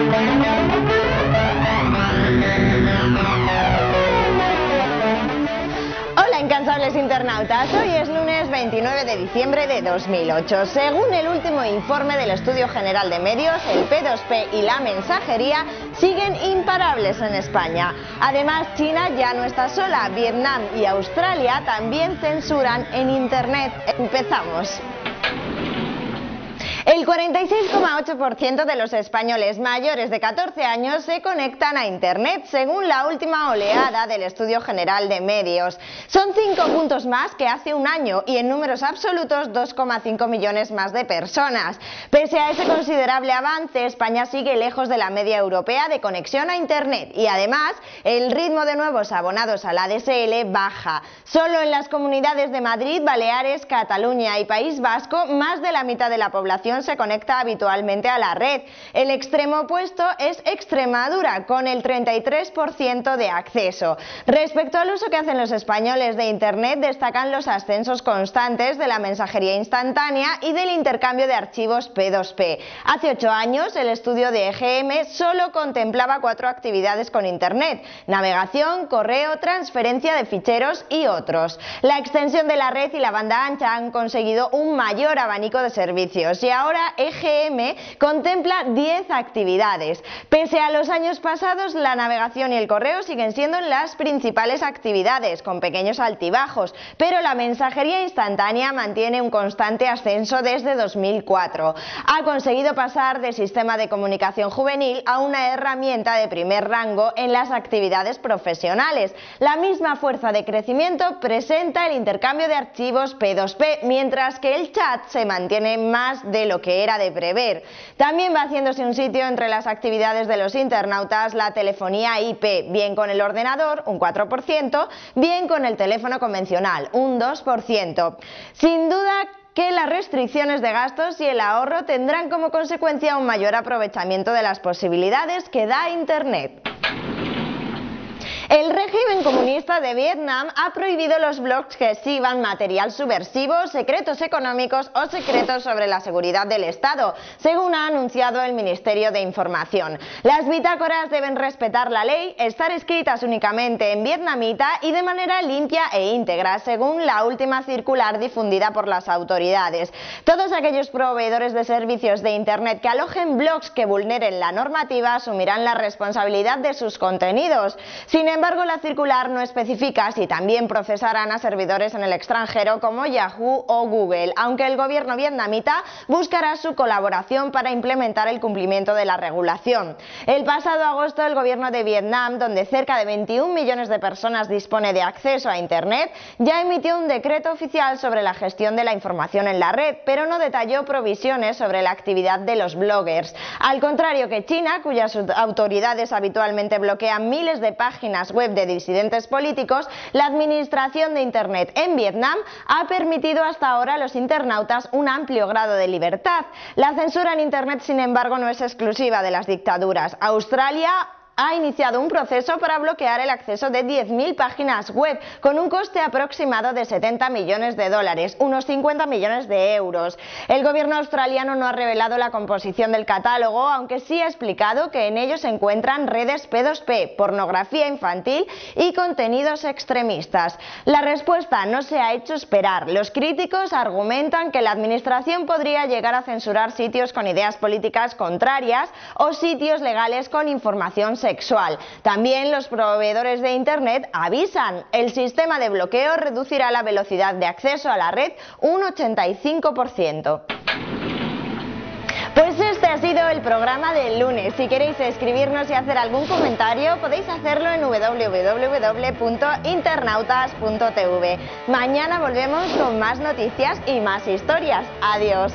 Hola incansables internautas, hoy es lunes 29 de diciembre de 2008. Según el último informe del Estudio General de Medios, el P2P y la mensajería siguen imparables en España. Además, China ya no está sola, Vietnam y Australia también censuran en Internet. Empezamos. El 46,8% de los españoles mayores de 14 años se conectan a Internet, según la última oleada del Estudio General de Medios. Son 5 puntos más que hace un año y en números absolutos 2,5 millones más de personas. Pese a ese considerable avance, España sigue lejos de la media europea de conexión a Internet y además el ritmo de nuevos abonados a la ADSL baja. Solo en las comunidades de Madrid, Baleares, Cataluña y País Vasco, más de la mitad de la población se conecta habitualmente a la red. El extremo opuesto es Extremadura, con el 33% de acceso. Respecto al uso que hacen los españoles de Internet, destacan los ascensos constantes de la mensajería instantánea y del intercambio de archivos P2P. Hace 8 años, el estudio de EGM solo contemplaba 4 actividades con Internet: navegación, correo, transferencia de ficheros y otros. La extensión de la red y la banda ancha han conseguido un mayor abanico de servicios y ahora EGM contempla 10 actividades. Pese a los años pasados, la navegación y el correo siguen siendo las principales actividades, con pequeños altibajos, pero la mensajería instantánea mantiene un constante ascenso desde 2004. Ha conseguido pasar de sistema de comunicación juvenil a una herramienta de primer rango en las actividades profesionales. La misma fuerza de crecimiento presenta el intercambio de archivos P2P, mientras que el chat se mantiene más de lo que era de prever. También va haciéndose un sitio entre las actividades de los internautas la telefonía IP, bien con el ordenador, un 4%, bien con el teléfono convencional, un 2%. Sin duda que las restricciones de gastos y el ahorro tendrán como consecuencia un mayor aprovechamiento de las posibilidades que da Internet. El régimen comunista de Vietnam ha prohibido los blogs que exhiban material subversivo, secretos económicos o secretos sobre la seguridad del Estado, según ha anunciado el Ministerio de Información. Las bitácoras deben respetar la ley, estar escritas únicamente en vietnamita y de manera limpia e íntegra, según la última circular difundida por las autoridades. Todos aquellos proveedores de servicios de Internet que alojen blogs que vulneren la normativa asumirán la responsabilidad de sus contenidos. Sin embargo, la circular no especifica si también procesarán a servidores en el extranjero como Yahoo o Google, aunque el gobierno vietnamita buscará su colaboración para implementar el cumplimiento de la regulación. El pasado agosto, el gobierno de Vietnam, donde cerca de 21 millones de personas dispone de acceso a Internet, ya emitió un decreto oficial sobre la gestión de la información en la red, pero no detalló provisiones sobre la actividad de los bloggers. Al contrario que China, cuyas autoridades habitualmente bloquean miles de páginas web de disidentes políticos, la administración de Internet en Vietnam ha permitido hasta ahora a los internautas un amplio grado de libertad. La censura en Internet, sin embargo, no es exclusiva de las dictaduras. Australia ha iniciado un proceso para bloquear el acceso de 10.000 páginas web con un coste aproximado de 70 millones de dólares, unos 50 millones de euros. El gobierno australiano no ha revelado la composición del catálogo, aunque sí ha explicado que en ello se encuentran redes P2P, pornografía infantil y contenidos extremistas. La respuesta no se ha hecho esperar. Los críticos argumentan que la administración podría llegar a censurar sitios con ideas políticas contrarias o sitios legales con información sexual. También los proveedores de Internet avisan: el sistema de bloqueo reducirá la velocidad de acceso a la red un 85%. Pues este ha sido el programa del lunes. Si queréis escribirnos y hacer algún comentario, podéis hacerlo en www.internautas.tv. Mañana volvemos con más noticias y más historias. Adiós.